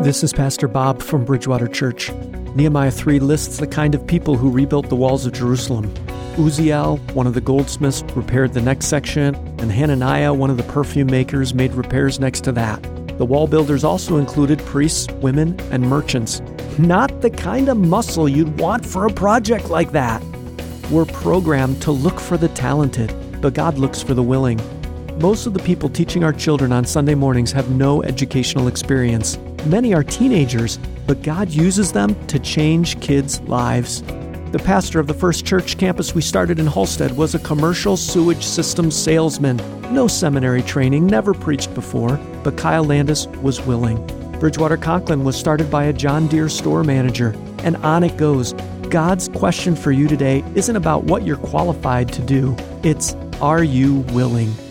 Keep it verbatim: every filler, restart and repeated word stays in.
This is Pastor Bob from Bridgewater Church. Nehemiah three lists the kind of people who rebuilt the walls of Jerusalem. Uzziel, one of the goldsmiths, repaired the next section, and Hananiah, one of the perfume makers, made repairs next to that. The wall builders also included priests, women, and merchants. Not the kind of muscle you'd want for a project like that. We're programmed to look for the talented, but God looks for the willing. Most of the people teaching our children on Sunday mornings have no educational experience. Many are teenagers, but God uses them to change kids' lives. The pastor of the first church campus we started in Halstead was a commercial sewage system salesman. No seminary training, never preached before, but Kyle Landis was willing. Bridgewater Conklin was started by a John Deere store manager, and on it goes. God's question for you today isn't about what you're qualified to do. It's, are you willing?